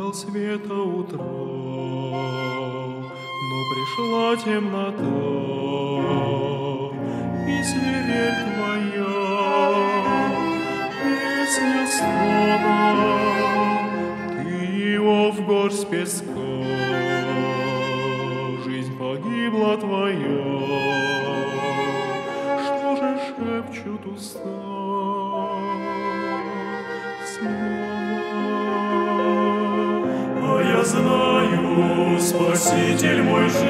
ждал света утра, но пришла темнота, и свирель твоя, песня стона, ты его в горсть песка, жизнь погибла твоя. Что же шепчут уста? А я знаю, Спаситель мой жив,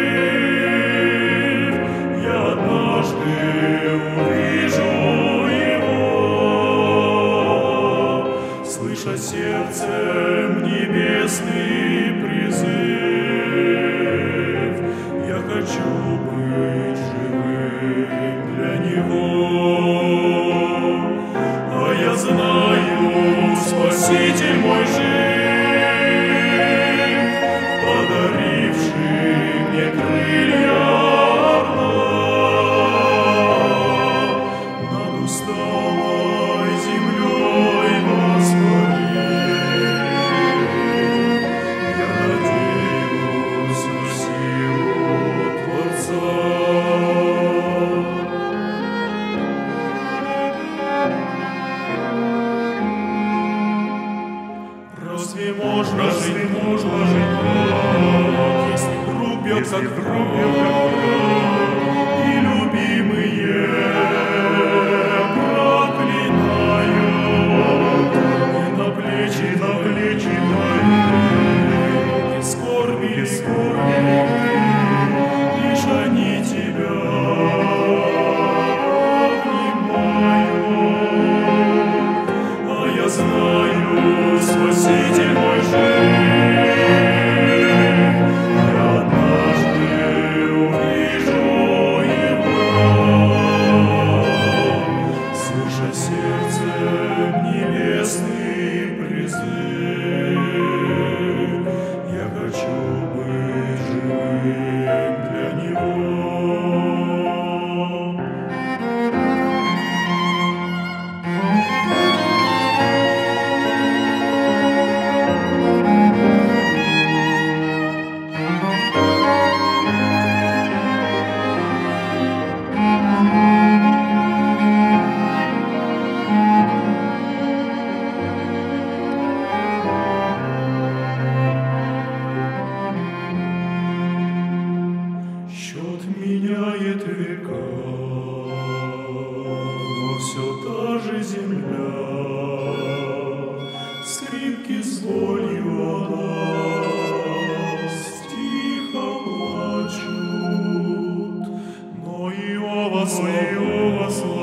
я однажды увижу его, слыша сердцем небесный призыв. Я хочу быть живым для него. А я знаю, Спаситель мой жив, подаривший мне крылья орла. Над усталой землей воспарит, я надеюсь на силу Творца. Разве можно жить так, если друг бьет как враг, и любимые проклинают, и на плечи твои скорби, лишь они тебя обнимают. А я знаю, Спаситель мой жив, я однажды увижу его, слыша сердцем небесный призыв. Я хочу быть живым для него. Счет меняет века, но все та же земля, скрипки с болью о нас тихо плачут, но Иова слава.